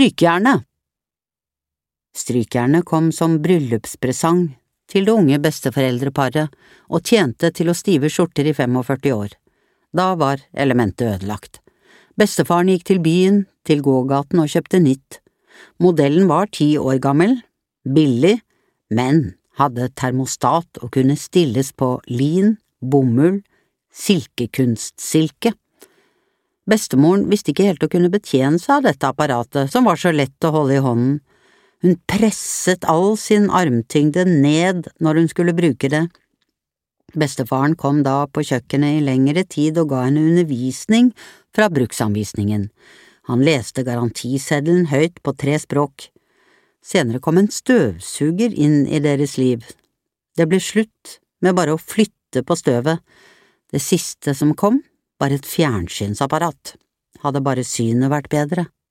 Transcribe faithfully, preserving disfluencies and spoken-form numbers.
Strykjernet! Strykjernet kom som bryllupspresang til det unge besteforeldreparet og tjente til å stive skjorter i førtifem år. Da var elementet ødelagt. Bestefaren gikk til byen, til gågaten og kjøpte nytt. Modellen var ti år gammel, billig, men hadde termostat og kunne stilles på lin, bomull, silkekunstsilke. Bestemoren visste ikke helt å kunne betjene seg av dette apparatet, som var så lett å holde i hånden. Hun presset all sin armtyngde ned når hun skulle bruke det. Bestefaren kom da på kjøkkenet i lengre tid og ga henne undervisning fra bruksanvisningen. Han leste garantiseddelen høyt på tre språk. Senere kom en støvsuger inn i deres liv. Det ble slutt med bare å flytte på støvet. Det siste som kom var et fjernsynsapparat. Hadde bare synet vært bedre.